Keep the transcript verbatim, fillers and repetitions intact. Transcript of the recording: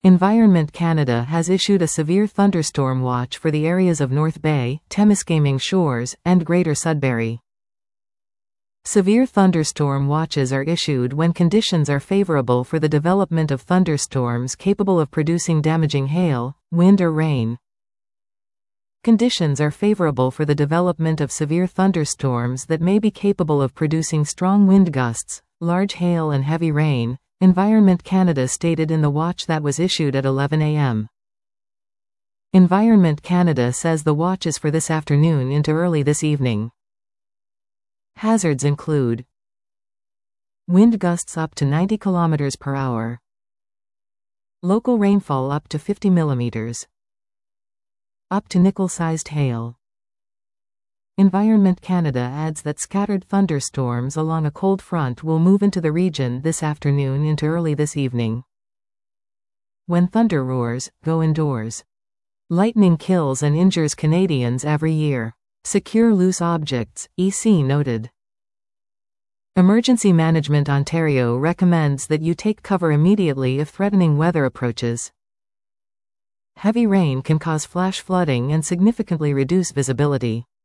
Environment Canada has issued a severe thunderstorm watch for the areas of North Bay, Temiskaming Shores, and Greater Sudbury. Severe thunderstorm watches are issued when conditions are favorable for the development of thunderstorms capable of producing damaging hail, wind or rain. Conditions are favorable for the development of severe thunderstorms that may be capable of producing strong wind gusts, large hail and heavy rain, Environment Canada stated in the watch that was issued at eleven a m Environment Canada says the watch is for this afternoon into early this evening. Hazards include wind gusts up to ninety kilometers per hour, local rainfall up to fifty millimeters, up to nickel-sized hail. Environment Canada adds that scattered thunderstorms along a cold front will move into the region this afternoon into early this evening. When thunder roars, go indoors. Lightning kills and injures Canadians every year. Secure loose objects, E C noted. Emergency Management Ontario recommends that you take cover immediately if threatening weather approaches. Heavy rain can cause flash flooding and significantly reduce visibility.